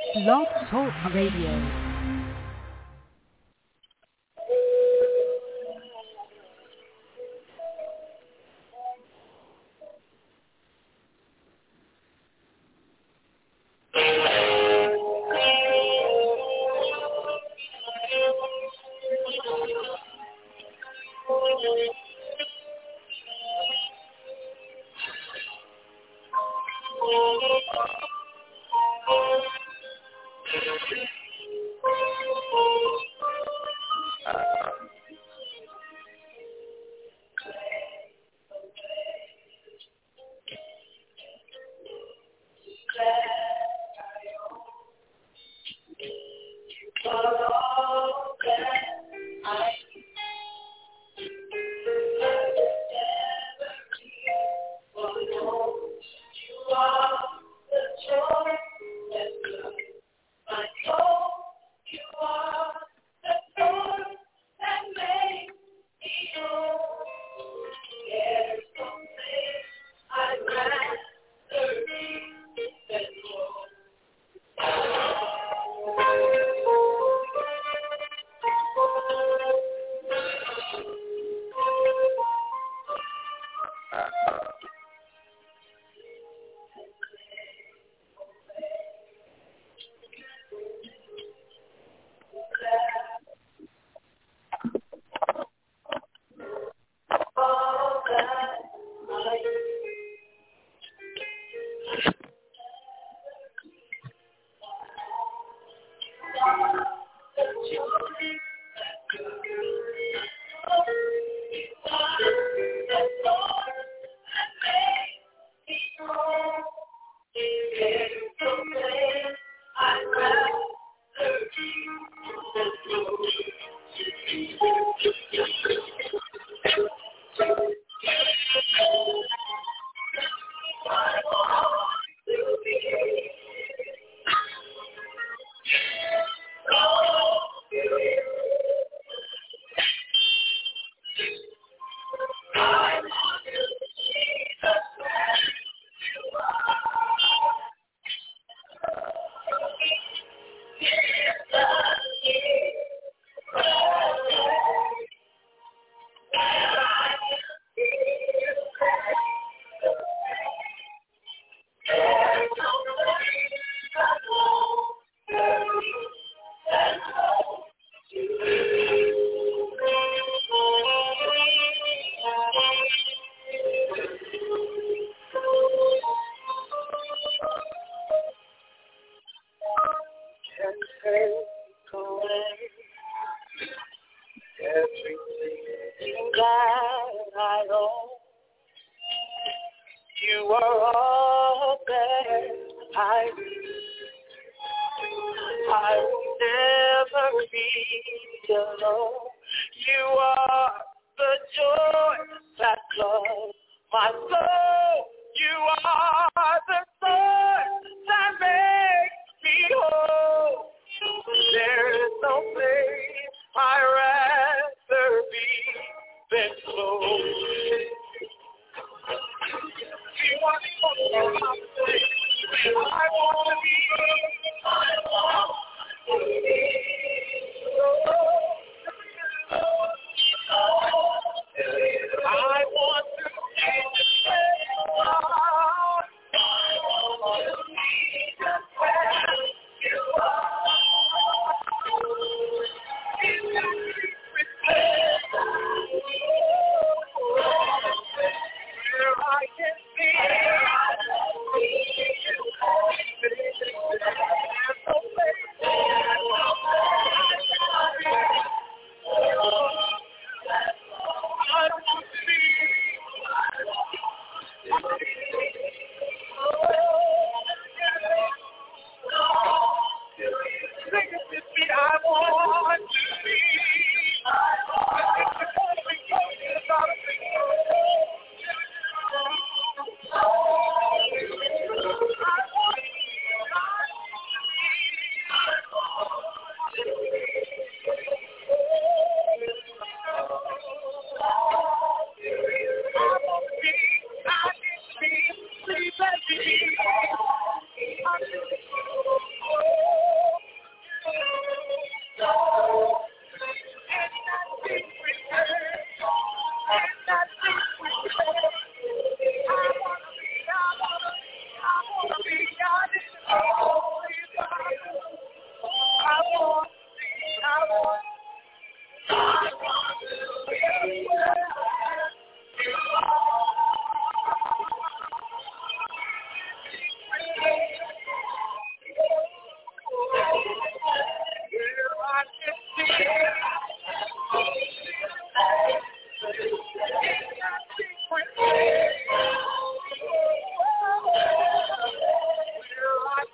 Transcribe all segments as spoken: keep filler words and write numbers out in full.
Blog Talk Radio.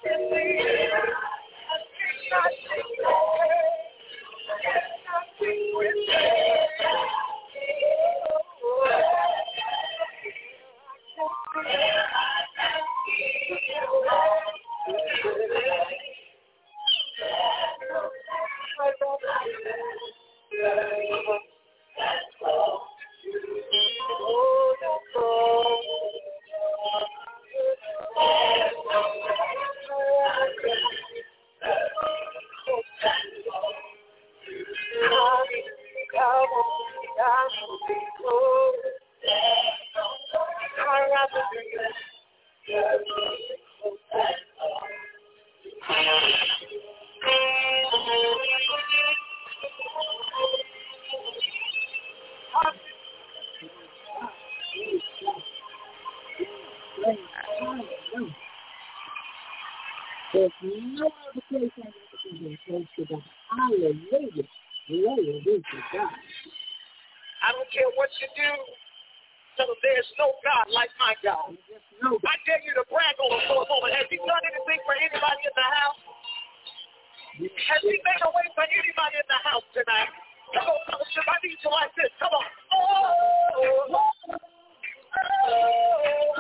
There's no other place I want to be than close to God. Hallelujah. Glory be to God. I don't care what you do. Tell them there's no God like my God. No God. I dare you to brag on him for a moment. Has he done anything for anybody in the house? Has he made a way for anybody in the house tonight? Come on, fellowship. I need you like this. Come on. Oh, oh, oh, oh,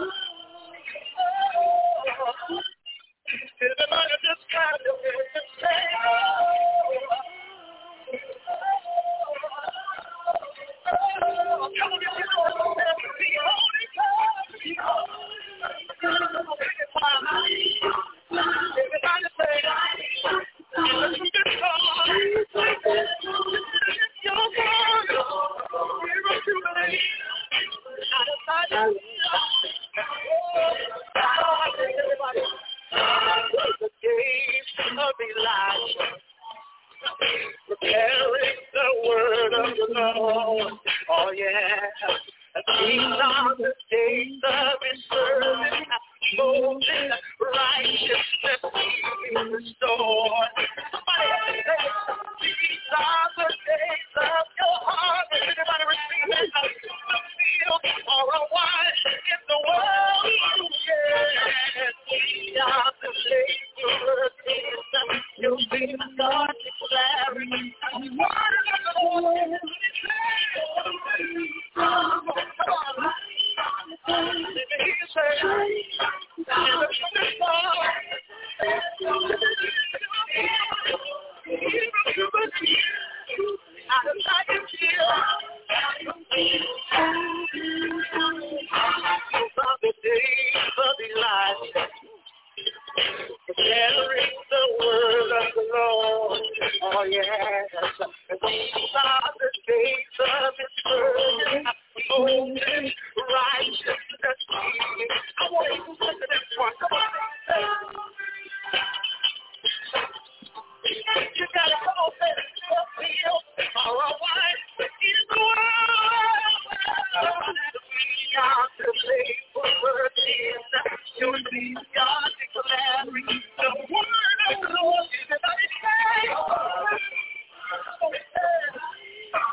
oh. Everybody just kind of say, oh, oh, come on, get your voice on there. Be holy, God, be holy. Everybody say, let's get started. Your God, we're a jubilee. Out of sight, everybody. The days of Elijah, preparing the word of the Lord. Oh yeah, these are the days of His servant, Moses, righteousness is restored. Somebody say, these are the days of your heart. Does anybody receive it? The fields are a wide in the world. Yes, we are the laborers. You'll be the God declaring the word of the Lord. Come on. Let me hear you say, out of sight and fear. From the days of Elijah, preparing the word of the Lord. Oh yes, and these are the days of His servant, Moses, righteousness. I want you to listen to this one. Come on. You gotta come on, say it. Feel all right in the world. We are the laborers. You'll see God declaring the word of the Lord. Everybody say,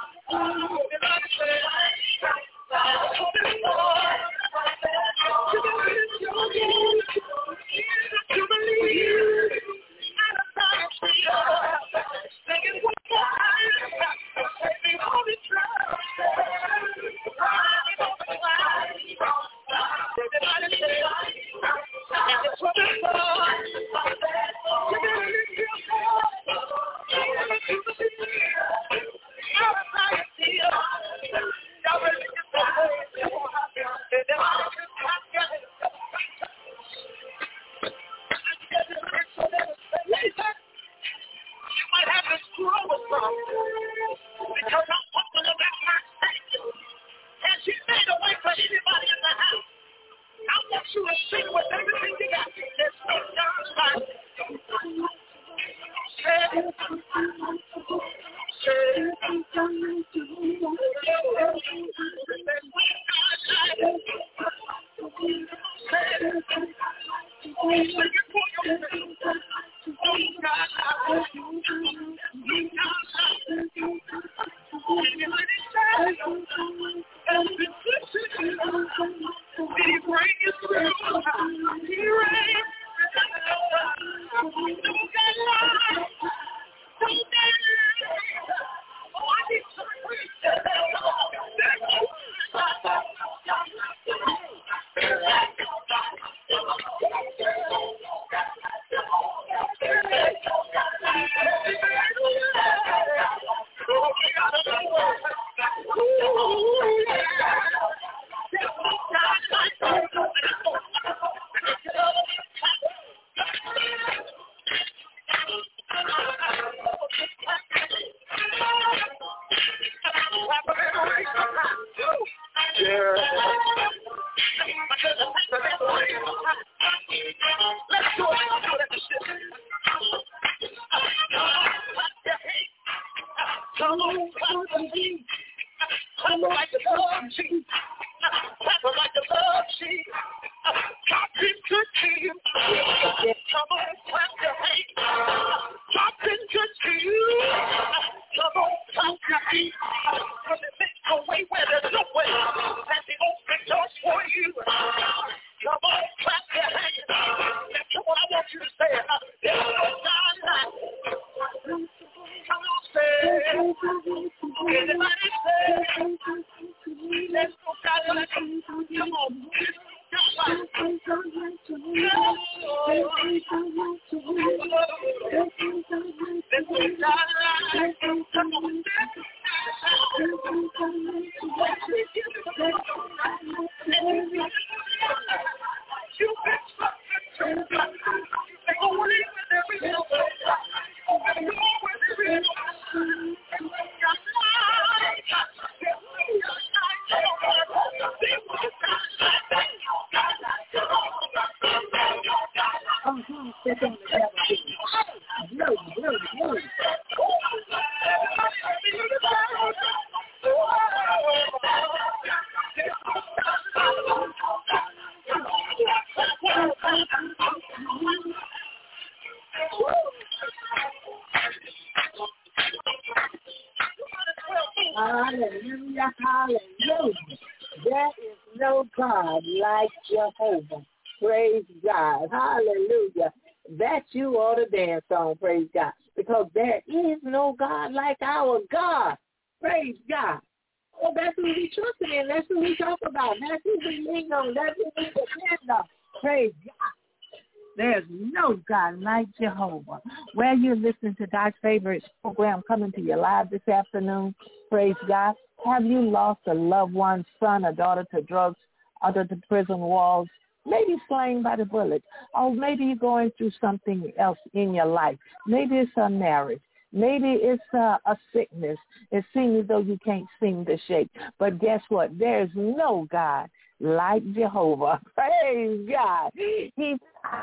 Hallelujah, hallelujah. There is no God like Jehovah. Praise God. Hallelujah. That you ought to dance on, praise God. Because there is no God like our God. Praise God. Oh, that's who we trust in. That's who we talk about. That's who we lean on. That's who we depend on. Praise God. There's no God like Jehovah. Where you're listening to God's favorite program coming to you live this afternoon, praise God. Have you lost a loved one, son or daughter to drugs, under the prison walls, maybe slain by the bullet, or maybe you're going through something else in your life. Maybe it's a marriage. Maybe it's a, a sickness. It seems as though you can't seem to shake. But guess what? There's no God like Jehovah. Praise God. He's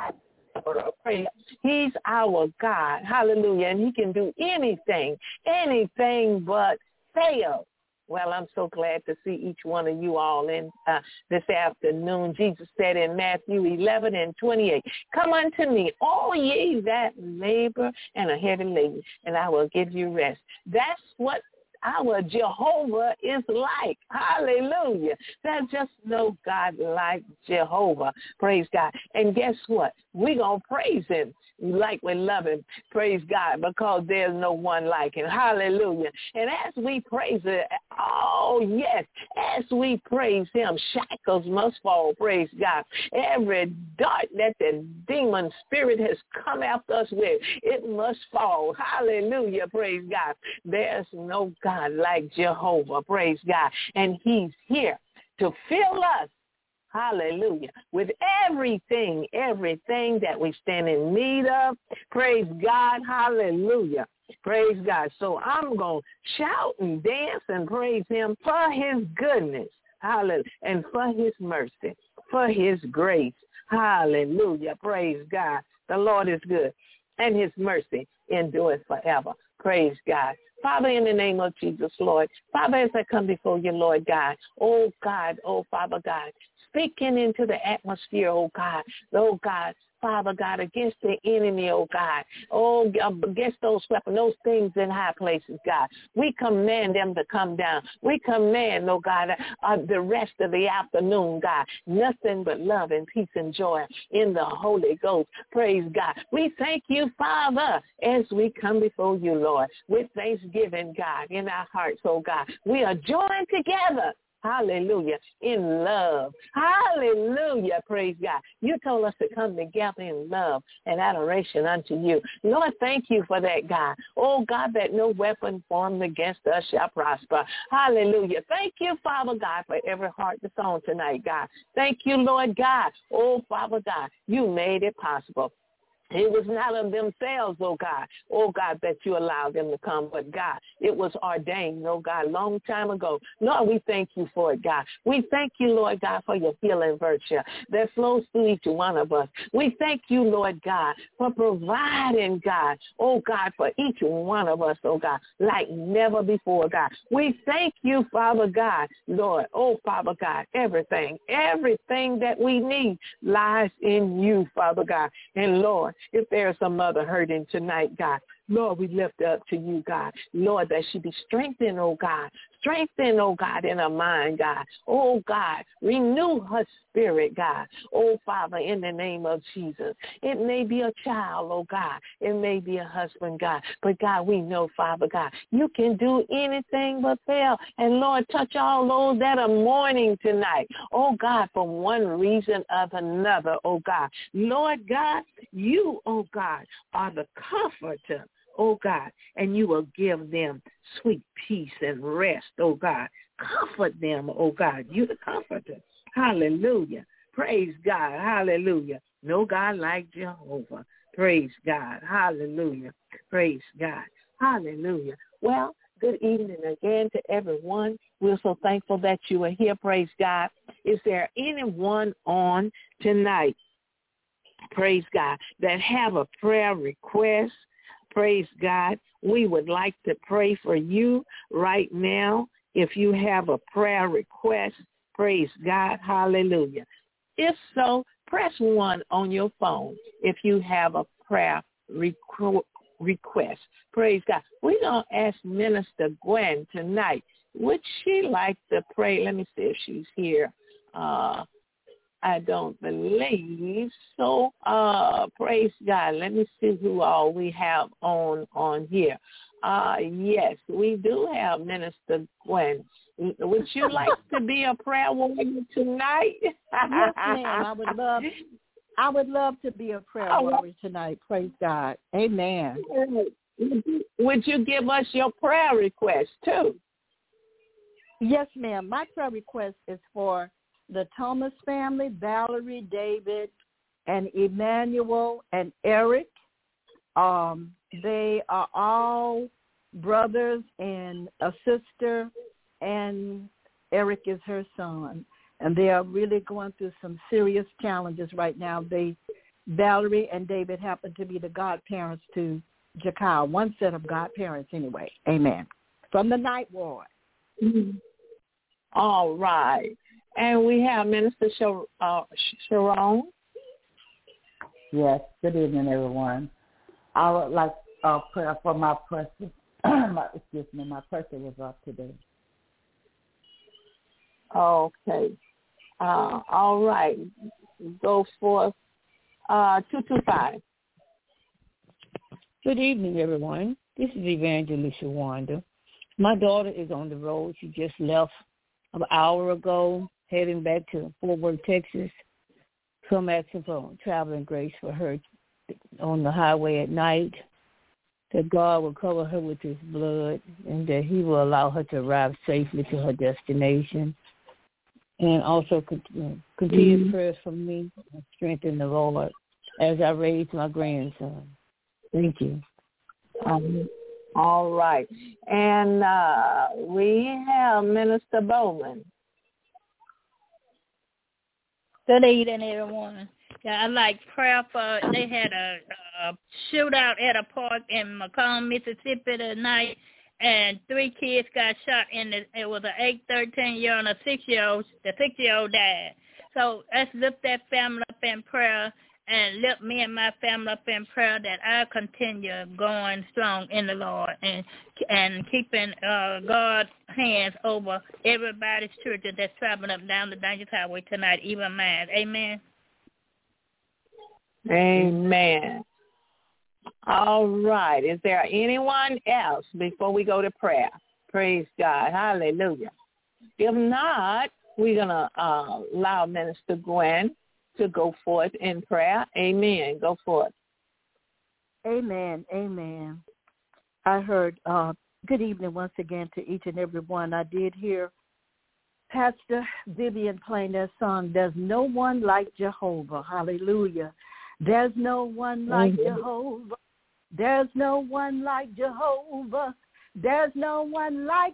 He's our God. Hallelujah. And he can do anything, anything but fail. Well, I'm so glad to see each one of you all in uh, this afternoon. Jesus said in Matthew eleven and twenty-eight, come unto me, all ye that labor and are heavy laden, and I will give you rest. That's what our Jehovah is like. Hallelujah. There's just no God like Jehovah. Praise God. And guess what? We're going to praise him like we love him. Praise God, because there's no one like him. Hallelujah. And as we praise it, oh, yes, as we praise him, shackles must fall. Praise God. Every dart that the demon spirit has come after us with, it must fall. Hallelujah. Praise God. There's no God like Jehovah. Praise God. And he's here to fill us, hallelujah, with everything, everything that we stand in need of. Praise God. Hallelujah. Praise God. So I'm going to shout and dance and praise him for his goodness. Hallelujah. And for his mercy, for his grace. Hallelujah. Praise God. The Lord is good, and his mercy endures forever. Praise God. Father, in the name of Jesus, Lord, Father, as I come before you, Lord God, oh God, oh Father God, speaking into the atmosphere, oh God, oh God, Father God, against the enemy, oh God. Oh, against those weapons, those things in high places, God. We command them to come down. We command, oh God, uh, the rest of the afternoon, God, nothing but love and peace and joy in the Holy Ghost. Praise God. We thank you, Father, as we come before you, Lord, with thanksgiving, God, in our hearts, oh God. We are joined together. Hallelujah. In love. Hallelujah. Praise God. You told us to come together in love and adoration unto you. Lord, thank you for that, God. Oh, God, that no weapon formed against us shall prosper. Hallelujah. Thank you, Father God, for every heart that's on tonight, God. Thank you, Lord God. Oh, Father God, you made it possible. It was not of themselves, oh God, oh God, that you allowed them to come, but God, it was ordained, oh God, long time ago. Lord, we thank you for it, God. We thank you, Lord God, for your healing virtue that flows through each one of us. We thank you, Lord God, for providing, God, oh God, for each one of us, oh God, like never before, God. We thank you, Father God, Lord, oh Father God, everything, everything that we need lies in you, Father God. And Lord, if there's a mother hurting tonight, God, Lord, we lift up to you, God. Lord, that she be strengthened, oh God. Strengthen, oh God, in her mind, God. Oh God, renew her spirit, God. Oh Father, in the name of Jesus. It may be a child, oh God. It may be a husband, God. But God, we know, Father God, you can do anything but fail. And Lord, touch all those that are mourning tonight. Oh God, for one reason or another, oh God. Lord God, you, oh God, are the comforter, oh God, and you will give them sweet peace and rest, oh God. Comfort them, oh God. You the comforter. Hallelujah. Praise God. Hallelujah. No God like Jehovah. Praise God. Hallelujah. Praise God. Hallelujah. Well, good evening again to everyone. We're so thankful that you are here. Praise God. Is there anyone on tonight, praise God, that have a prayer request? Praise God. We would like to pray for you right now. If you have a prayer request, praise God. Hallelujah. If so, press one on your phone if you have a prayer requ- request. Praise God. We're going to ask Minister Gwen tonight. Would she like to pray? Let me see if she's here. Uh, I don't believe so. Uh, praise God. Let me see who all we have on on here. Uh, yes, we do have Minister Gwen. Would you like to be a prayer warrior tonight? Yes, ma'am. I would love. I would love to be a prayer Oh, warrior tonight. Praise God. Amen. Would you give us your prayer request too? Yes, ma'am. My prayer request is for the Thomas family, Valerie, David, and Emmanuel and Eric. Um, they are all brothers and a sister, and Eric is her son. And they are really going through some serious challenges right now. They, Valerie and David happen to be the godparents to Jakar, one set of godparents anyway. Amen. From the night ward. Mm-hmm. All right. And we have Minister Shar- uh, Sharon. Yes, good evening, everyone. I would like uh, prayer for my person. my, excuse me, my person was up today. Okay. Uh, all right. Go forth. Uh, two two five. Good evening, everyone. This is Evangelist Shawanda. My daughter is on the road. She just left an hour ago, heading back to Fort Worth, Texas. So I'm asking for traveling grace for her on the highway at night, that God will cover her with his blood and that he will allow her to arrive safely to her destination. And also continue mm-hmm. prayers for me and strengthen the Lord as I raise my grandson. Thank you. Um, all right. And uh, we have Minister Bowman. Good evening, everyone. Yeah, I like prayer for, they had a, a shootout at a park in Macomb, Mississippi tonight, and three kids got shot in the, it was an eight, thirteen-year-old and a six-year-old. The six-year-old died. So let's lift that family up in prayer and lift me and my family up in prayer that I continue going strong in the Lord and and keeping uh, God's hands over everybody's children that's traveling up down the dangerous highway tonight, even mine. Amen. Amen. All right. Is there anyone else before we go to prayer? Praise God. Hallelujah. If not, we're going to uh, allow Minister Gwen to go forth in prayer. Amen. Go forth. Amen. Amen. I heard, uh, good evening once again to each and every one. I did hear Pastor Vivian playing that song, There's No One Like Jehovah. Hallelujah. There's no one like mm-hmm. Jehovah. There's no one like Jehovah. There's no one like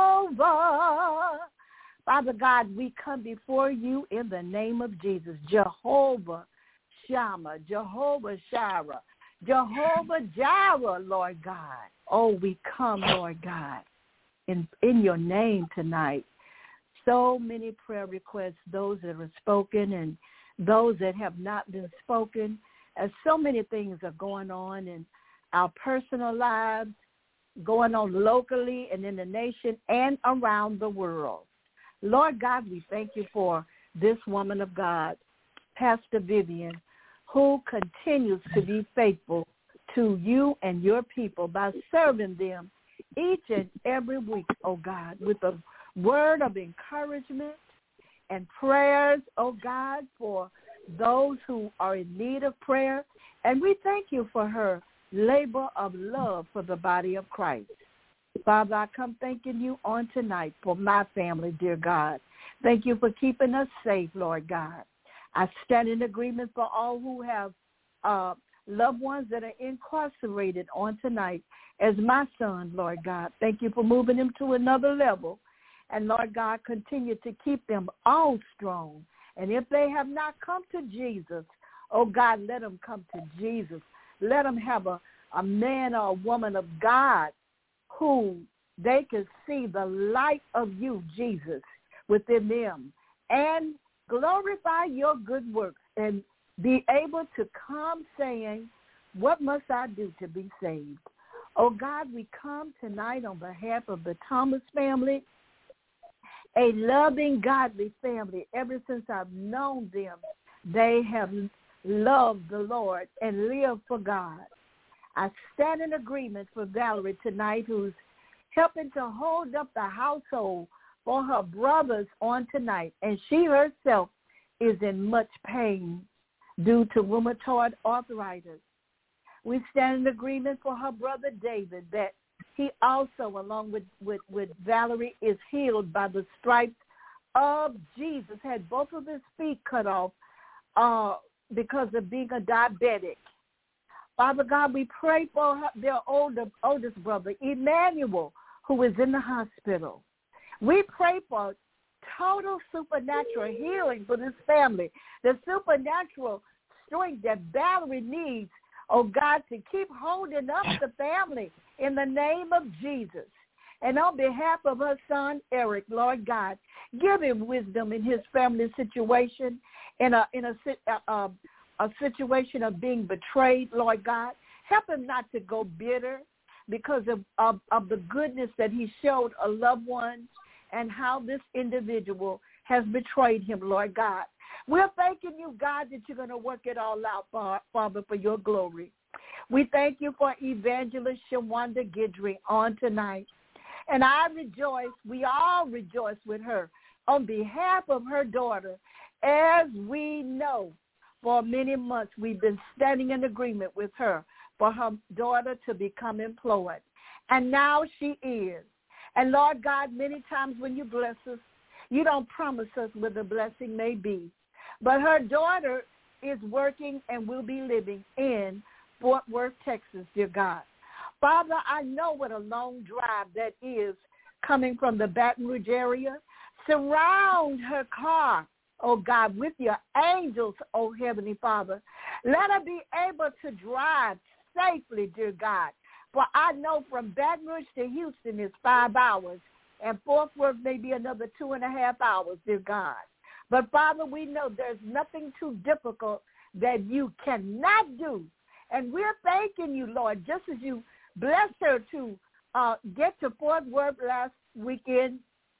Jehovah. Father God, we come before you in the name of Jesus. Jehovah Shammah, Jehovah Shireh, Jehovah Jireh, Lord God. Oh, we come, Lord God, in, in your name tonight. So many prayer requests, those that are spoken and those that have not been spoken. As so many things are going on in our personal lives, going on locally and in the nation and around the world. Lord God, we thank you for this woman of God, Pastor Vivian, who continues to be faithful to you and your people by serving them each and every week, oh God, with a word of encouragement and prayers, oh God, for those who are in need of prayer. And we thank you for her labor of love for the body of Christ. Father, I come thanking you on tonight for my family, dear God. Thank you for keeping us safe, Lord God. I stand in agreement for all who have uh, loved ones that are incarcerated on tonight as my son, Lord God. Thank you for moving them to another level. And, Lord God, continue to keep them all strong. And if they have not come to Jesus, oh, God, let them come to Jesus. Let them have a, a man or a woman of God who they can see the light of you, Jesus, within them and glorify your good works and be able to come saying, what must I do to be saved? Oh, God, we come tonight on behalf of the Thomas family, a loving, godly family. Ever since I've known them, they have loved the Lord and lived for God. I stand in agreement for Valerie tonight, who's helping to hold up the household for her brothers on tonight. And she herself is in much pain due to rheumatoid arthritis. We stand in agreement for her brother David, that he also, along with, with, with Valerie, is healed by the stripes of Jesus, had both of his feet cut off uh, because of being a diabetic. Father God, we pray for her, their older, oldest brother, Emmanuel, who is in the hospital. We pray for total supernatural healing for this family, the supernatural strength that Valerie needs, oh God, to keep holding up the family in the name of Jesus. And on behalf of her son, Eric, Lord God, give him wisdom in his family situation, in a in a, a, a situation of being betrayed, Lord God. Help him not to go bitter because of, of, of the goodness that he showed a loved one and how this individual has betrayed him, Lord God. We're thanking you, God, that you're going to work it all out, Father, for your glory. We thank you for Evangelist Shawanda Guidry on tonight. And I rejoice, we all rejoice with her on behalf of her daughter. As we know, for many months we've been standing in agreement with her for her daughter to become employed. And now she is. And Lord God, many times when you bless us, you don't promise us where the blessing may be. But her daughter is working and will be living in Fort Worth, Texas, dear God. Father, I know what a long drive that is coming from the Baton Rouge area. Surround her car, oh God, with your angels, oh Heavenly Father. Let her be able to drive safely, dear God. For I know from Baton Rouge to Houston is five hours, and Fort Worth may be another two and a half hours, dear God. But, Father, we know there's nothing too difficult that you cannot do. And we're thanking you, Lord, just as you blessed her to uh, get to Fort Worth last weekend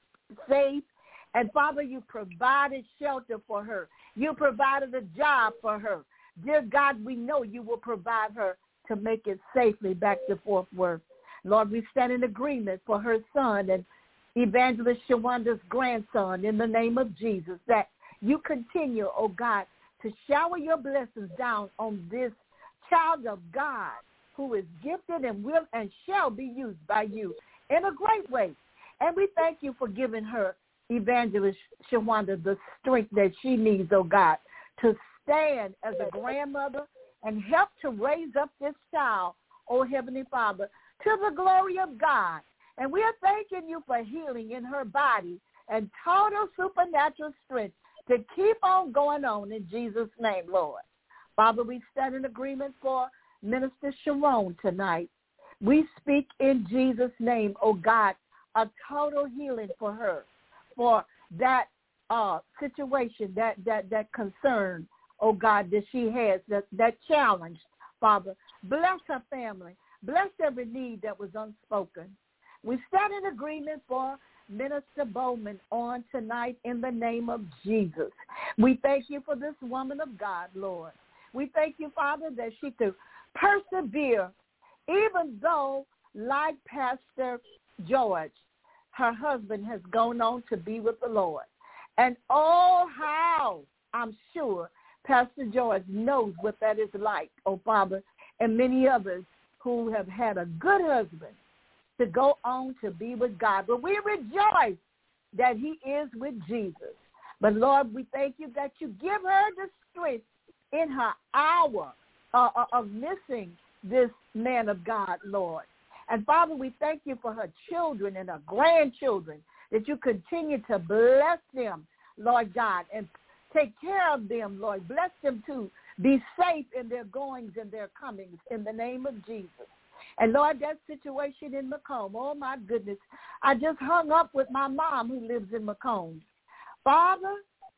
safe. And, Father, you provided shelter for her. You provided a job for her. Dear God, we know you will provide her to make it safely back to Fort Worth. Lord, we stand in agreement for her son and Evangelist Shawanda's grandson in the name of Jesus, that you continue, oh God, to shower your blessings down on this child of God who is gifted and will and shall be used by you in a great way. And we thank you for giving her, Evangelist Shawanda, the strength that she needs, oh God, to stand as a grandmother and help to raise up this child, oh Heavenly Father, to the glory of God. And we are thanking you for healing in her body and total supernatural strength to keep on going on in Jesus' name, Lord. Father, we stand in agreement for Minister Sharon tonight. We speak in Jesus' name, oh God, a total healing for her, for that uh, situation, that, that, that concern, oh God, that she has, that, that challenge, Father. Bless her family. Bless every need that was unspoken. We stand in agreement for Minister Bowman on tonight in the name of Jesus. We thank you for this woman of God, Lord. We thank you, Father, that she could persevere, even though, like Pastor George, her husband has gone on to be with the Lord. And oh, how I'm sure Pastor George knows what that is like, oh, Father, and many others who have had a good husband to go on to be with God. But we rejoice that he is with Jesus. But, Lord, we thank you that you give her the strength in her hour uh, of missing this man of God, Lord. And, Father, we thank you for her children and her grandchildren, that you continue to bless them, Lord God, and take care of them, Lord. Bless them to be safe in their goings and their comings in the name of Jesus. And, Lord, that situation in Macomb, oh, my goodness, I just hung up with my mom who lives in Macomb. Father,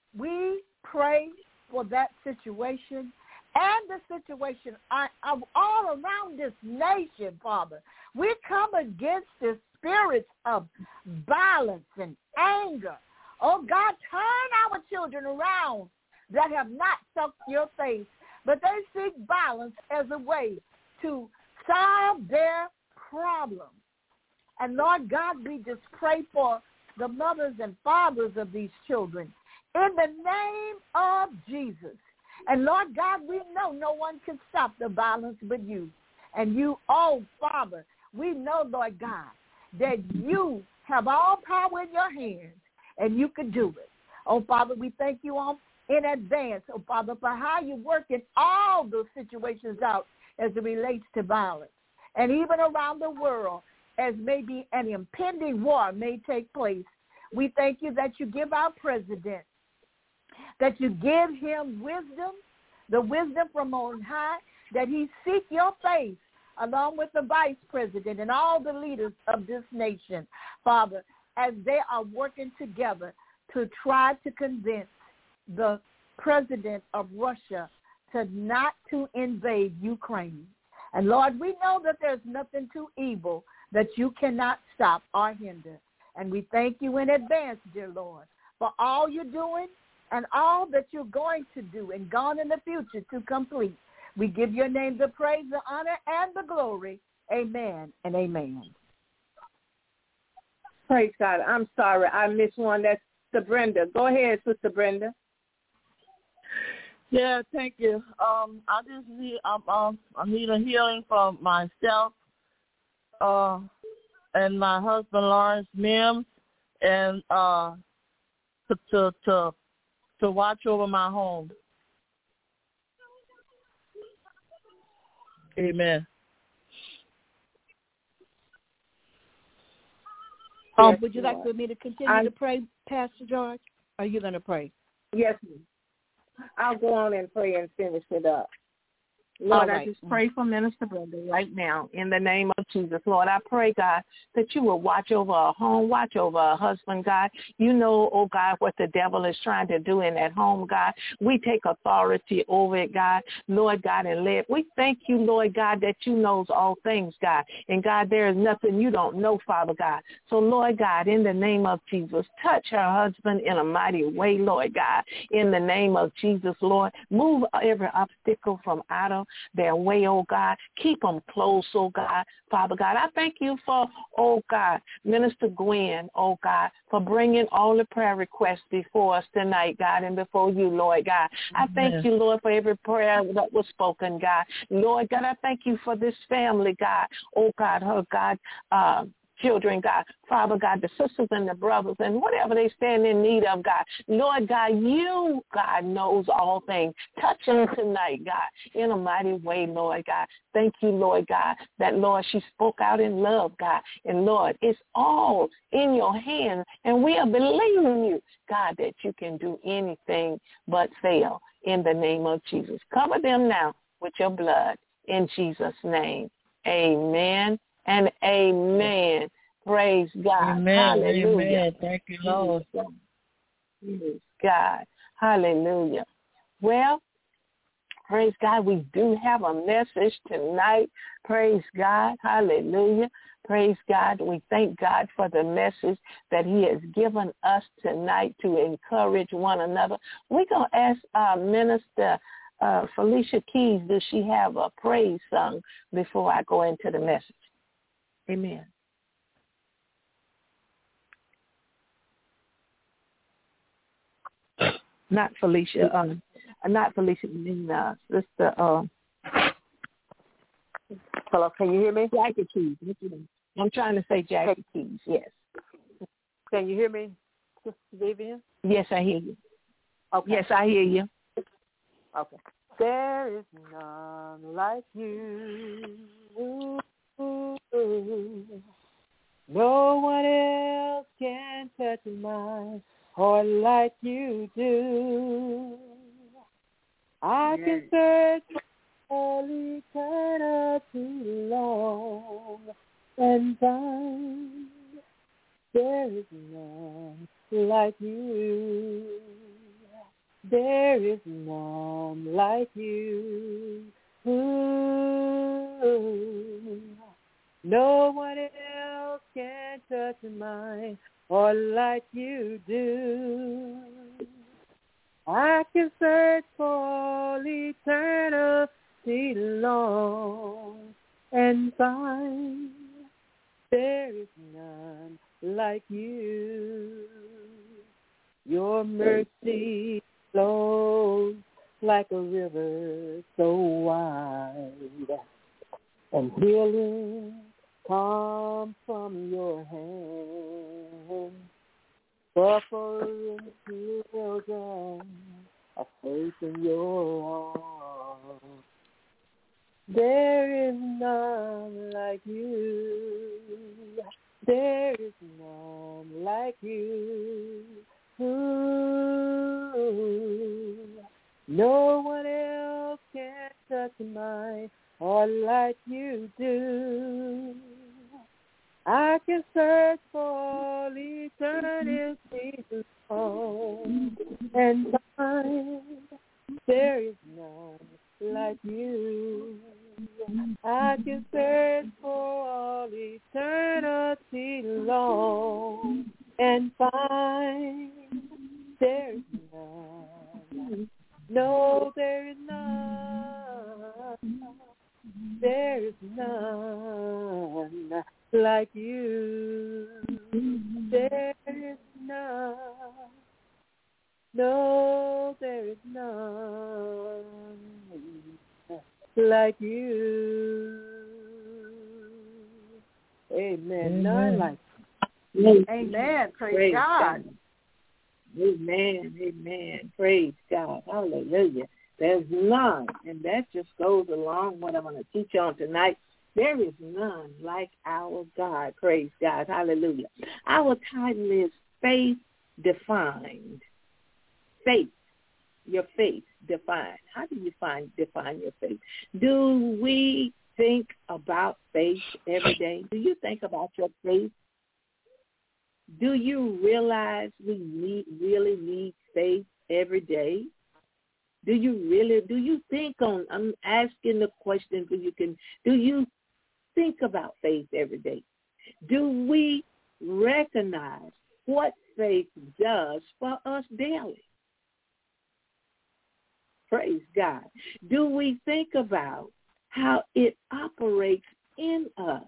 we pray for that situation and the situation I, I, all around this nation, Father. We come against the spirits of violence and anger. Oh, God, turn our children around that have not sought your face, but they seek violence as a way to solve their problems. And, Lord God, we just pray for the mothers and fathers of these children in the name of Jesus. And, Lord God, we know no one can stop the violence but you. And you, oh, Father, we know, Lord God, that you have all power in your hands and you can do it. Oh, Father, we thank you all in advance, oh, Father, for how you're working all those situations out as it relates to violence. And even around the world, as maybe an impending war may take place, we thank you that you give our president, that you give him wisdom, the wisdom from on high, that he seek your face along with the vice president and all the leaders of this nation, Father, as they are working together to try to convince the president of Russia to not to invade Ukraine. And, Lord, we know that there's nothing too evil that you cannot stop or hinder. And we thank you in advance, dear Lord, for all you're doing and all that you're going to do and gone in the future to complete. We give your name the praise, the honor, and the glory. Amen and amen. Praise God. I'm sorry. I missed one. That's Sister Brenda. Go ahead, Sister Brenda. Yeah, thank you. Um, I just need um, um I need a healing for myself, uh, and my husband Lawrence Mims, and uh, to to to to watch over my home. Amen. Um, Yes, would you Lord. like for me to continue I, to pray, Pastor George? Or are you going to pray? Yes, ma'am. I'll go on and pray and finish it up. Lord, right. I just pray for Minister Brenda right now in the name of Jesus. Lord, I pray, God, that you will watch over her home, watch over her husband, God. You know, oh, God, what the devil is trying to do in that home, God. We take authority over it, God. Lord, God, and let we thank you, Lord, God, that you knows all things, God. And, God, there is nothing you don't know, Father God. So, Lord, God, in the name of Jesus, touch her husband in a mighty way, Lord, God. In the name of Jesus, Lord, move every obstacle from out of their way, oh God. Keep them close, oh God. Father God, I thank you for, oh God, Minister Gwen, oh God, for bringing all the prayer requests before us tonight, God, and before you, Lord God. I thank Yes. you, Lord, for every prayer that was spoken, God. Lord God, I thank you for this family, God. Oh God, her God, uh, children, God, Father God, the sisters and the brothers and whatever they stand in need of, God. Lord God, you, God, knows all things. Touch them tonight, God, in a mighty way, Lord God. Thank you, Lord God, that, Lord, she spoke out in love, God. And, Lord, it's all in your hands, and we are believing you, God, that you can do anything but fail in the name of Jesus. Cover them now with your blood in Jesus' name. Amen. And amen. Praise God. Amen. Hallelujah. Amen. Thank you, Lord. Praise God. Hallelujah. Well, praise God, we do have a message tonight. Praise God. Hallelujah. Praise God. We thank God for the message that he has given us tonight to encourage one another. We're going to ask uh, Minister uh, Felicia Keys, does she have a praise song before I go into the message? Amen. Not Felicia, um, not Felicia, uh, Sister, uh, Hello, can you hear me? Jackie Keys. I'm trying to say Jackie Keys, yes. Can you hear me, Sister Vivian? Yes, I hear you. Okay. Yes, I hear you. Okay. There is none like you. No one else can touch my heart like you do. I Yes. can search for eternity long and find there is none like you. There is none like you. Ooh. No one else can touch my heart like you do. I can search for eternity long and find there is none like you. Your mercy flows like a river so wide, and healing comes from your hand. Suffering children are safe in your arms. There is none like you. There is none like you. Ooh. No one else can touch my heart like you do. I can search for eternity long and find there is none like you. I can search for all eternity long and find there is none. No, there is none. There is none like you. There is none. No, there is none like you. Amen. Amen. None like you. Amen. Praise, Praise God. God. Amen. Amen. Praise God. Hallelujah. There's none. And that just goes along what I'm going to teach on tonight. There is none like our God. Praise God. Hallelujah. Our title is Faith Defined. Faith. Your faith define? How do you find define your faith? Do we think about faith every day? Do you think about your faith? Do you realize we need, really need faith every day? Do you really, do you think on, I'm asking the question so you can, do you think about faith every day? Do we recognize what faith does for us daily? Praise God. Do we think about how it operates in us?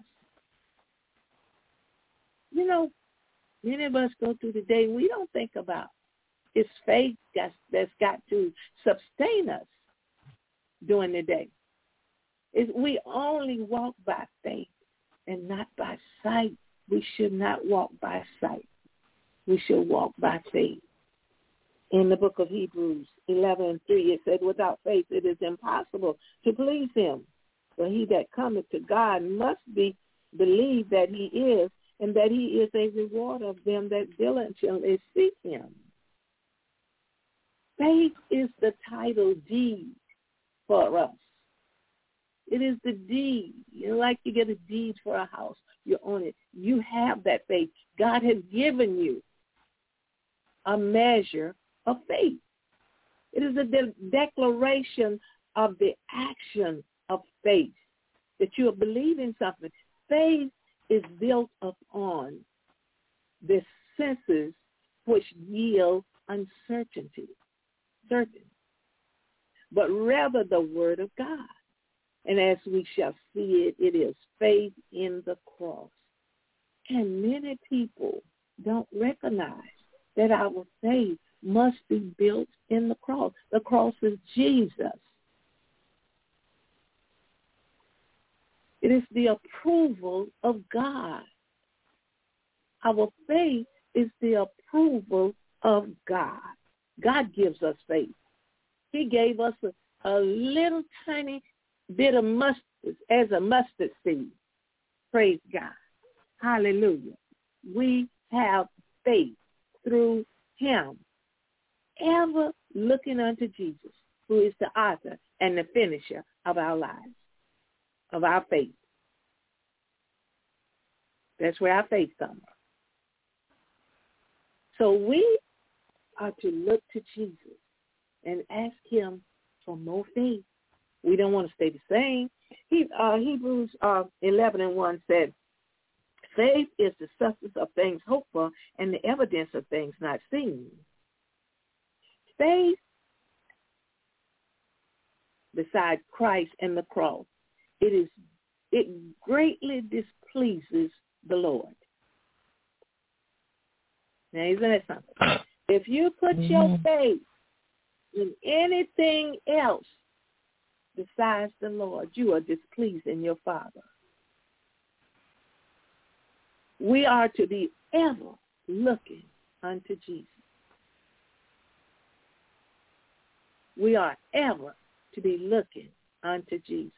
You know, many of us go through the day, we don't think about it's faith that's, that's got to sustain us during the day. It's, we only walk by faith and not by sight. We should not walk by sight. We should walk by faith. In the book of Hebrews eleven and three, it said, without faith it is impossible to please him. For he that cometh to God must be believe that he is, and that he is a reward of them that diligently seek him. Faith is the title deed for us. It is the deed. You know, like you get a deed for a house, you own it. You have that faith. God has given you a measure of faith. It is a de- declaration of the action of faith, that you are believing something. Faith is built upon the senses which yield uncertainty, certain, but rather the word of God. And as we shall see it, it is faith in the cross. And many people don't recognize that our faith must be built in the cross. The cross is Jesus. It is the approval of God. Our faith is the approval of God. God gives us faith. He gave us a, a little tiny bit of mustard as a mustard seed. Praise God. Hallelujah. We have faith through him, ever looking unto Jesus, who is the author and the finisher of our lives, of our faith. That's where our faith comes. So we are to look to Jesus and ask him for more faith. We don't want to stay the same. He, uh, Hebrews uh, eleven and one said, faith is the substance of things hoped for and the evidence of things not seen. Faith, beside Christ and the cross, it is it greatly displeases the Lord. Now, isn't that something? If you put mm-hmm. your faith in anything else besides the Lord, you are displeasing your Father. We are to be ever looking unto Jesus. We are ever to be looking unto Jesus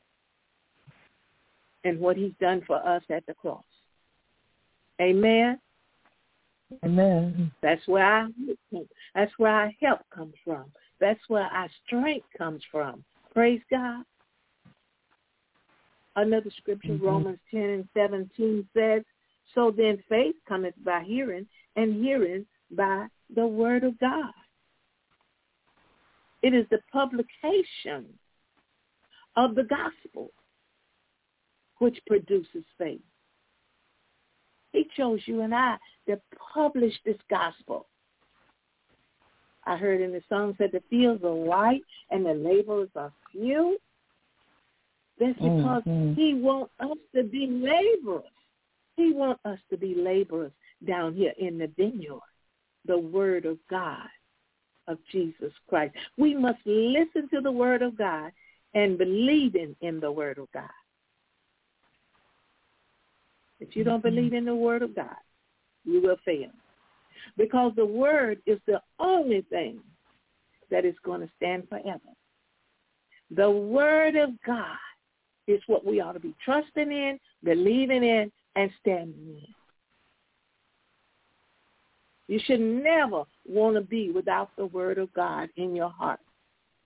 and what he's done for us at the cross. Amen? Amen. That's where our that's where our help comes from. That's where our strength comes from. Praise God. Another scripture, mm-hmm. Romans ten and seventeen says, so then faith cometh by hearing, and hearing by the word of God. It is the publication of the gospel which produces faith. He chose you and I to publish this gospel. I heard in the song that the fields are white and the laborers are few. That's because mm-hmm. he wants us to be laborers. He wants us to be laborers down here in the vineyard, the word of God, of Jesus Christ. We must listen to the word of God and believe in, in the word of God. If you don't believe in the word of God, you will fail. Because the word is the only thing that is going to stand forever. The word of God is what we ought to be trusting in, believing in, and standing in. You should never want to be without the word of God in your heart.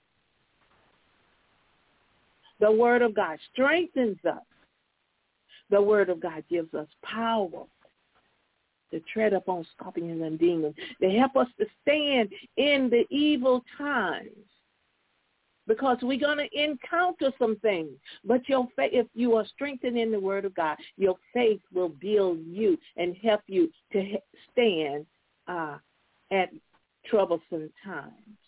The word of God strengthens us. The word of God gives us power to tread upon scorpions and demons. They help us to stand in the evil times, because we're going to encounter some things. But your faith, if you are strengthened in the word of God, your faith will build you and help you to stand uh, at troublesome times.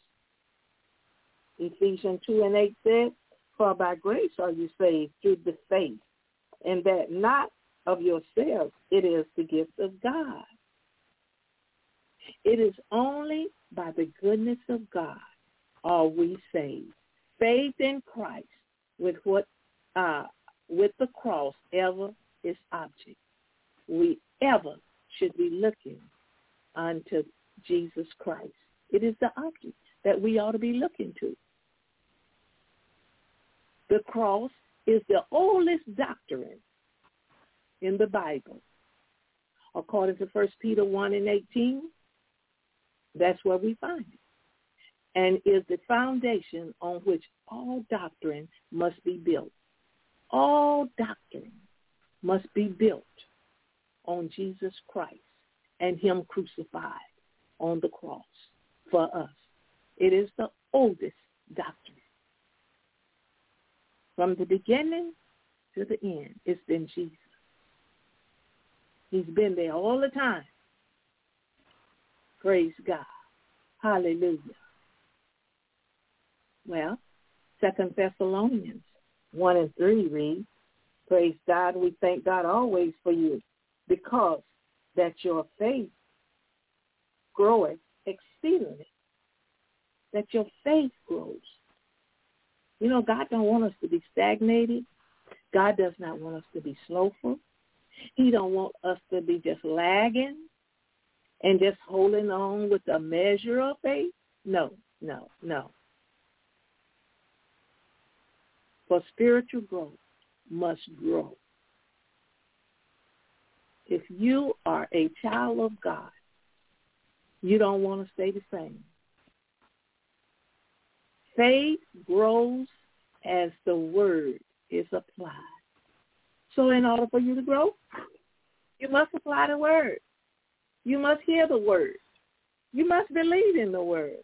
Ephesians two and eight says, for by grace are you saved through the faith, and that not of yourselves, it is the gift of God. It is only by the goodness of God are we saved. Faith in Christ with what uh, with the cross ever is object. We ever should be looking unto Jesus Christ. It is the object that we ought to be looking to. The cross is the oldest doctrine in the Bible. According to First Peter one and eighteen, that's where we find it, and is the foundation on which all doctrine must be built. All doctrine must be built on Jesus Christ and him crucified on the cross for us. It is the oldest doctrine. From the beginning to the end, it's been Jesus. He's been there all the time. Praise God. Hallelujah. Well, Second Thessalonians one and three reads, praise God, we thank God always for you, because that your faith groweth exceedingly. That your faith grows. You know, God don't want us to be stagnated. God does not want us to be slowful. He don't want us to be just lagging and just holding on with a measure of faith. No, no, no. For spiritual growth must grow. If you are a child of God, you don't want to stay the same. Faith grows as the word is applied. So in order for you to grow, you must apply the word. You must hear the word. You must believe in the word.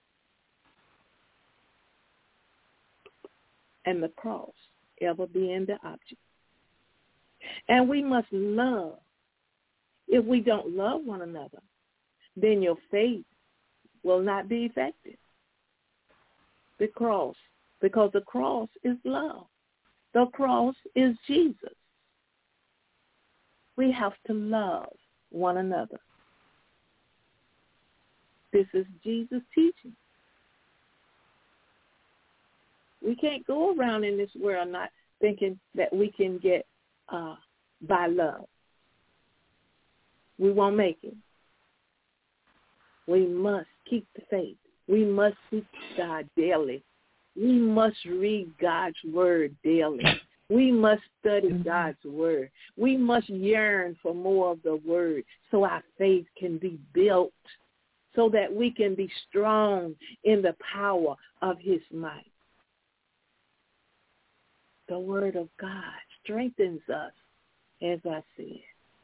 And the cross ever being the object. And we must love. If we don't love one another, then your faith will not be effective. The cross, because the cross is love. The cross is Jesus. We have to love one another. This is Jesus' teaching. We can't go around in this world not thinking that we can get uh, by love. We won't make it. We must keep the faith. We must seek God daily. We must read God's word daily. We must study God's word. We must yearn for more of the word so our faith can be built, so that we can be strong in the power of his might. The word of God strengthens us, as I said.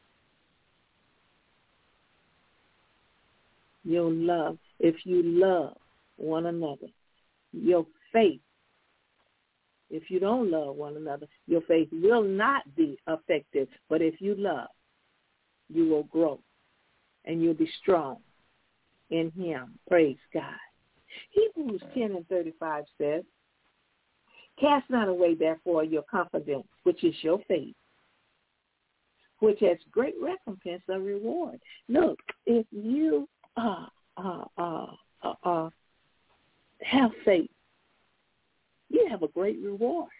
Your love, if you love one another, your faith, if you don't love one another, your faith will not be effective. But if you love, you will grow and you'll be strong in him. Praise God. Hebrews ten and thirty-five says, cast not away, therefore, your confidence, which is your faith, which has great recompense of reward. Look, if you uh, uh, uh, uh, uh, have faith, you have a great reward.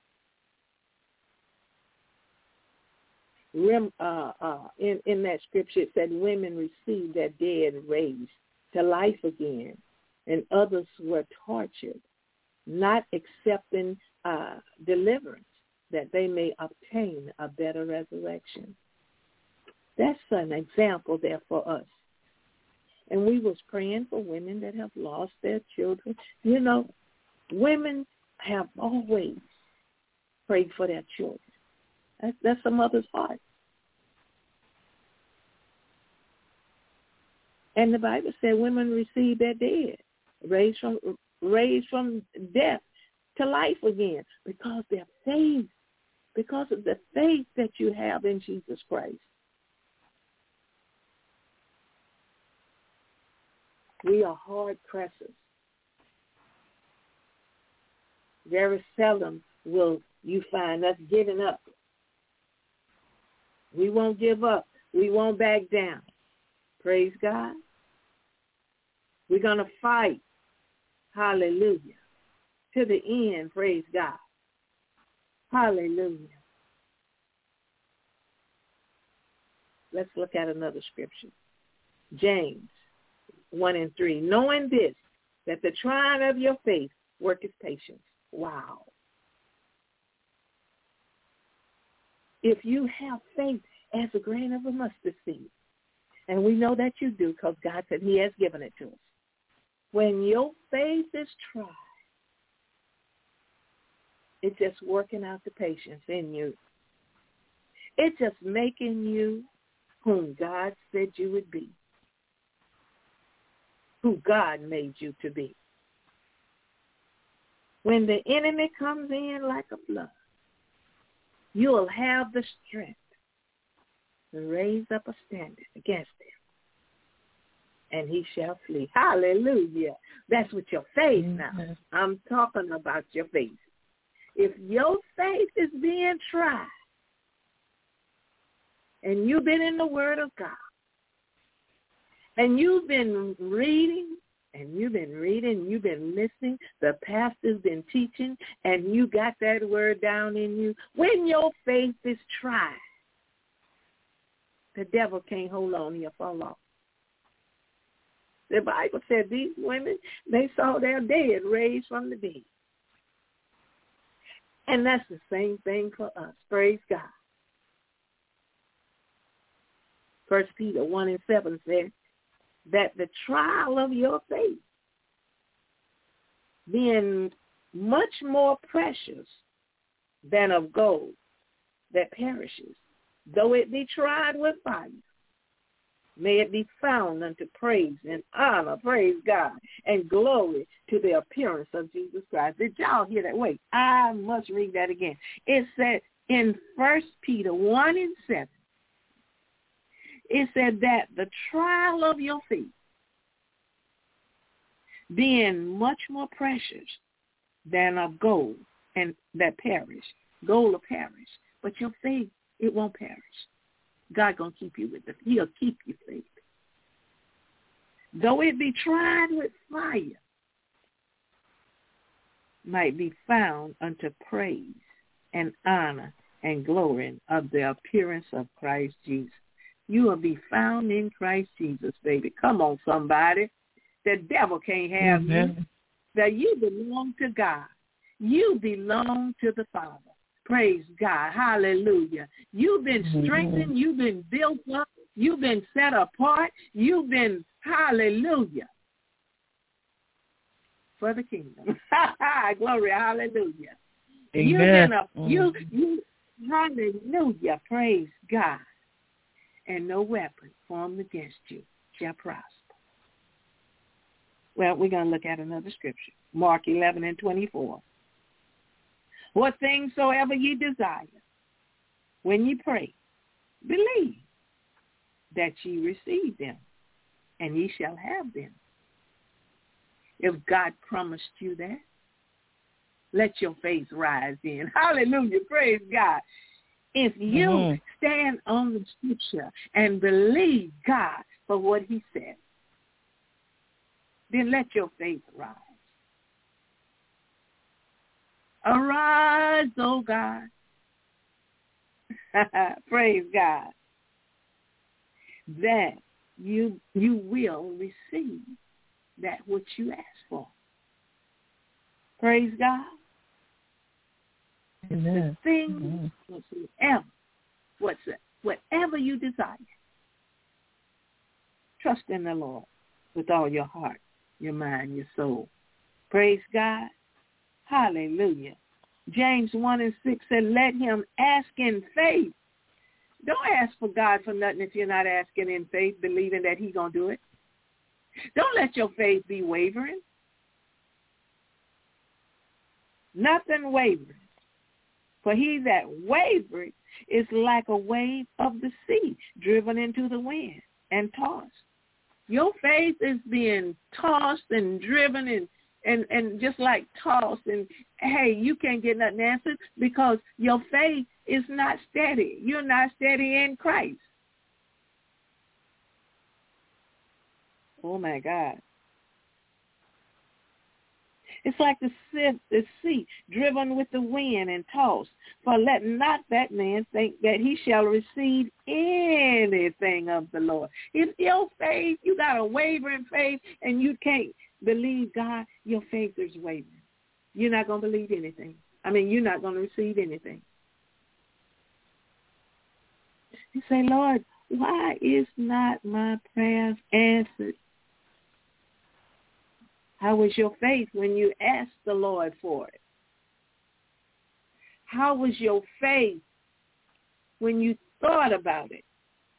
Rem, uh, uh, in, in that scripture, it said women received their dead raised to life again, and others were tortured, not accepting uh, deliverance, that they may obtain a better resurrection. That's an example there for us. And we was praying for women that have lost their children. You know, women have always pray for their children. That's, that's a mother's heart. And the Bible said women receive their dead, raised from raised from death to life again, because their faith, because of the faith that you have in Jesus Christ. We are hard pressers. Very seldom will you find us giving up. We won't give up. We won't back down. Praise God. We're going to fight. Hallelujah. To the end. Praise God. Hallelujah. Let's look at another scripture. James one and three. Knowing this, that the trying of your faith worketh patience. Wow. If you have faith as a grain of a mustard seed, and we know that you do because God said he has given it to us. When your faith is tried, it's just working out the patience in you. It's just making you whom God said you would be, who God made you to be. When the enemy comes in like a flood, you will have the strength to raise up a standard against him, and he shall flee. Hallelujah. That's with your faith now. I'm talking about your faith. If your faith is being tried, and you've been in the Word of God, and you've been reading, and you've been reading, you've been listening, the pastor's been teaching, and you got that word down in you, when your faith is tried, the devil can't hold on to you for long. The Bible said these women, they saw their dead raised from the dead. And that's the same thing for us. Praise God. First Peter one and seven says that the trial of your faith, being much more precious than of gold that perishes, though it be tried with fire, may it be found unto praise and honor, praise God, and glory to the appearance of Jesus Christ. Did y'all hear that? Wait, I must read that again. It said in First Peter one and seven, it said that the trial of your faith, being much more precious than of gold and that perish, gold will perish, but your faith, it won't perish. God gonna keep you with it. He'll keep you faith. Though it be tried with fire, might be found unto praise and honor and glory of the appearance of Christ Jesus. You will be found in Christ Jesus, baby. Come on, somebody. The devil can't have mm-hmm. you. That you belong to God. You belong to the Father. Praise God. Hallelujah. You've been strengthened. Mm-hmm. You've been built up. You've been set apart. You've been, hallelujah, for the kingdom. Glory, hallelujah. Amen. You've been a, mm-hmm. you, you, hallelujah, praise God. And no weapon formed against you shall prosper. Well, we're going to look at another scripture. Mark eleven and twenty-four. What things soever ye desire, when ye pray, believe that ye receive them, and ye shall have them. If God promised you that, let your faith rise in. Hallelujah. Praise God. If you mm-hmm. stand on the scripture and believe God for what he said, then let your faith rise. Arise, oh God. Praise God. That you you will receive that which you ask for. Praise God. Amen. The things whatsoever, whatsoever, whatever you desire, trust in the Lord with all your heart, your mind, your soul. Praise God. Hallelujah. James one and six said, let him ask in faith. Don't ask for God for nothing if you're not asking in faith, believing that he's going to do it. Don't let your faith be wavering. Nothing wavering. For he that wavered is like a wave of the sea, driven into the wind and tossed. Your faith is being tossed and driven and, and, and just like tossed. And, hey, you can't get nothing answered because your faith is not steady. You're not steady in Christ. Oh, my God. It's like the sea, the sea driven with the wind and tossed. For let not that man think that he shall receive anything of the Lord. If your faith, you got a wavering faith and you can't believe God, your faith is wavering. You're not going to believe anything. I mean, you're not going to receive anything. You say, Lord, why is not my prayers answered? How was your faith when you asked the Lord for it? How was your faith when you thought about it?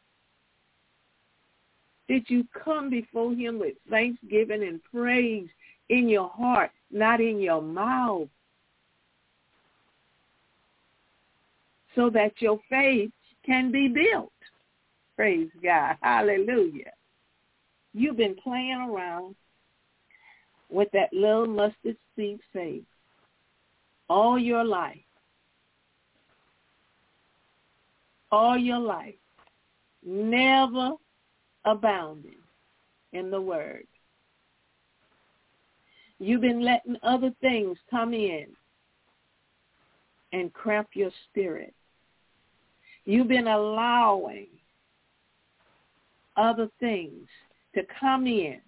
Did you come before him with thanksgiving and praise in your heart, not in your mouth? So that your faith can be built. Praise God. Hallelujah. You've been playing around with that little mustard seed faith all your life. All your life. Never abounding in the word. You've been letting other things come in and cramp your spirit. You've been allowing other things to come in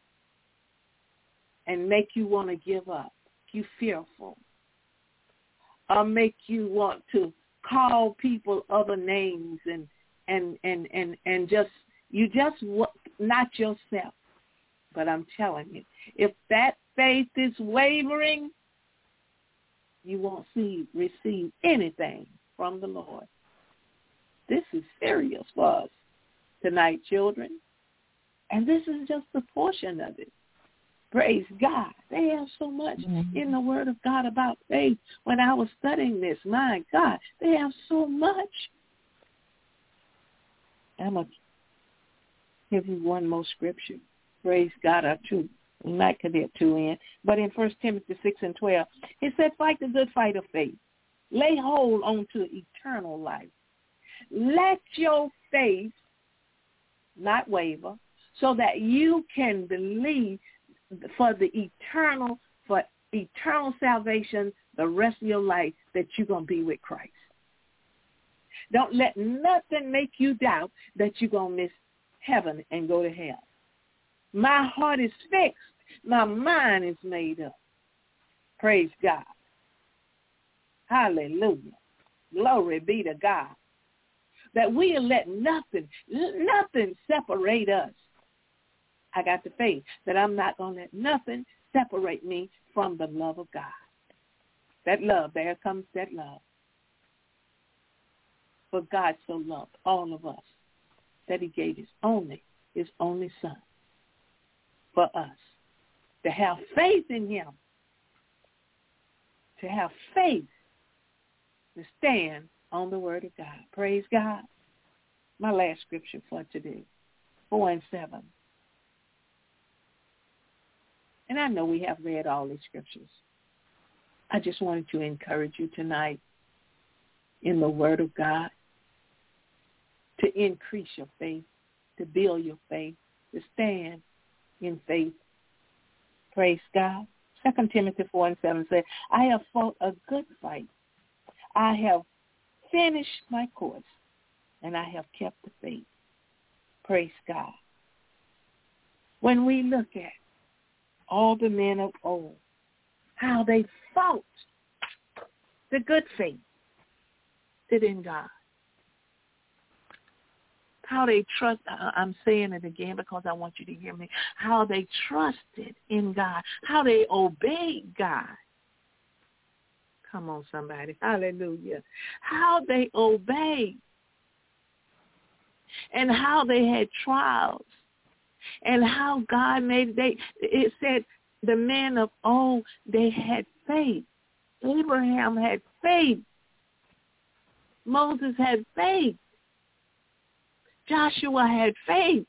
and make you want to give up, you fearful, or make you want to call people other names and and and and, and just, you just, not yourself. But I'm telling you, if that faith is wavering, you won't see, receive anything from the Lord. This is serious for us tonight, children. And this is just a portion of it. Praise God. They have so much mm-hmm. in the Word of God about faith. When I was studying this, my God, they have so much. I'm going to give you one more scripture. Praise God, or two. We might could get two in. But in First Timothy six and twelve, it said, fight the good fight of faith. Lay hold on to eternal life. Let your faith not waver so that you can believe for the eternal, for eternal salvation, the rest of your life, that you're going to be with Christ. Don't let nothing make you doubt that you're going to miss heaven and go to hell. My heart is fixed. My mind is made up. Praise God. Hallelujah. Glory be to God. That we'll let nothing, nothing separate us. I got the faith that I'm not going to let nothing separate me from the love of God. That love, there comes that love. For God so loved all of us that he gave his only, his only son for us. To have faith in him. To have faith to stand on the word of God. Praise God. My last scripture for today, four and seven. And I know we have read all these scriptures. I just wanted to encourage you tonight in the word of God to increase your faith, to build your faith, to stand in faith. Praise God. Second Timothy four and seven says, I have fought a good fight. I have finished my course, and I have kept the faith. Praise God. When we look at all the men of old, how they fought the good faith that in God. How they trust, I'm saying it again because I want you to hear me, how they trusted in God, how they obeyed God. Come on, somebody. Hallelujah. How they obeyed and how they had trials and how God made they it said the men of old, they had faith. Abraham had faith. Moses had faith. Joshua had faith.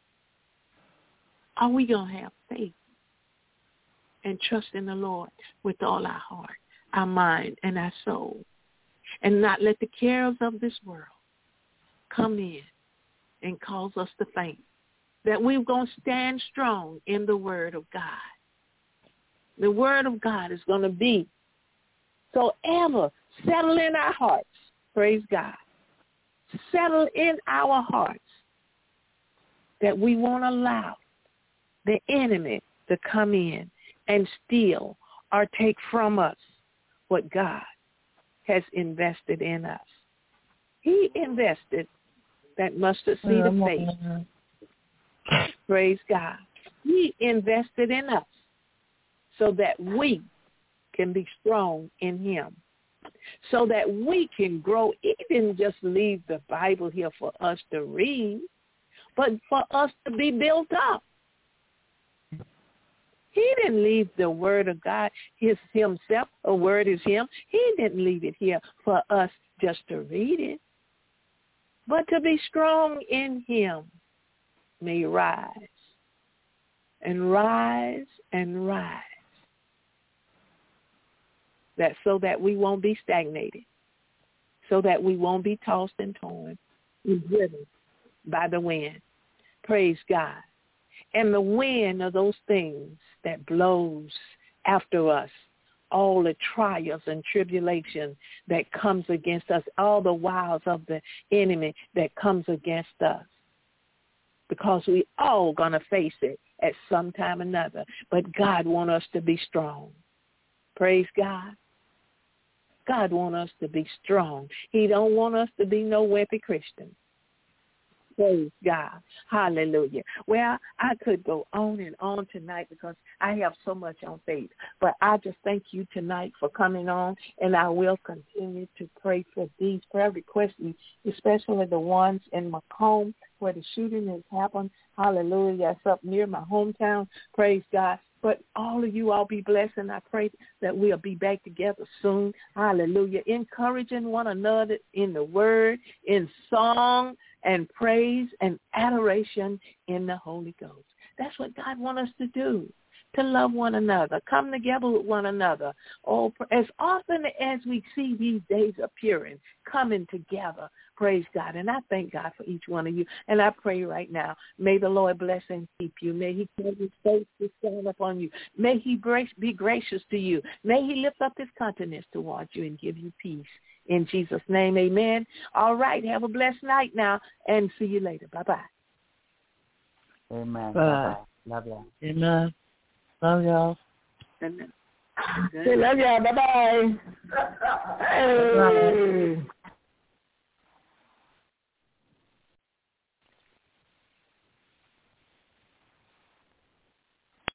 Are we going to have faith and trust in the Lord with all our heart, our mind, and our soul, and not let the cares of this world come in and cause us to faint? That we're going to stand strong in the Word of God. The Word of God is going to be so ever settle in our hearts. Praise God. Settle in our hearts that we won't allow the enemy to come in and steal or take from us what God has invested in us. He invested that mustard seed of faith. Praise God. He invested in us so that we can be strong in him, so that we can grow. He didn't just leave the Bible here for us to read, but for us to be built up. He didn't leave the Word of God his himself. A word is him. He didn't leave it here for us just to read it, but to be strong in him. May rise and rise and rise. That so that we won't be stagnated, so that we won't be tossed and torn and driven by the wind. Praise God. And the wind are those things that blows after us, all the trials and tribulation that comes against us, all the wiles of the enemy that comes against us. Because we all going to face it at some time or another. But God wants us to be strong. Praise God. God wants us to be strong. He don't want us to be no weppy Christian. Praise God. Hallelujah. Well, I could go on and on tonight because I have so much on faith. But I just thank you tonight for coming on, and I will continue to pray for these prayer requests, especially the ones in Macomb where the shooting has happened. Hallelujah. That's up near my hometown. Praise God. But all of you all be blessed, and I pray that we'll be back together soon. Hallelujah. Encouraging one another in the word, in song, and praise, and adoration in the Holy Ghost. That's what God wants us to do, to love one another, come together with one another. Oh, as often as we see these days appearing, coming together, praise God. And I thank God for each one of you. And I pray right now, may the Lord bless and keep you. May he cause his face to shine upon you. May he be gracious to you. May he lift up his countenance towards you and give you peace. In Jesus' name, amen. All right, have a blessed night now, and see you later. Bye-bye. Amen. Bye. Bye-bye. Love y'all. Amen. Love y'all. Amen. Love y'all. Bye-bye. Hey.